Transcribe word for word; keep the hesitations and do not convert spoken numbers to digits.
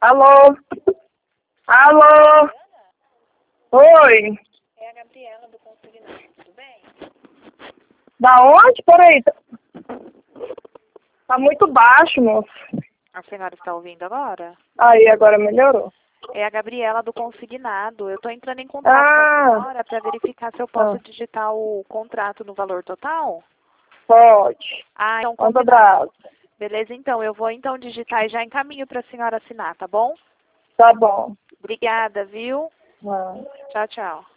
Alô? Alô? Oi? É a Gabriela do Consignado, tudo bem? Da onde? Peraí. Tá tá muito baixo, moço. A senhora está ouvindo agora? Aí, agora melhorou. É a Gabriela do Consignado. Eu estou entrando em contato Ah, com a senhora para verificar se eu posso ah, digitar o contrato no valor total. pode. Ah, então Conta combinado. brasa. Beleza, então. Eu vou então digitar e já encaminho para a senhora assinar, tá bom? Tá bom. Obrigada, viu? Ah. Tchau, tchau.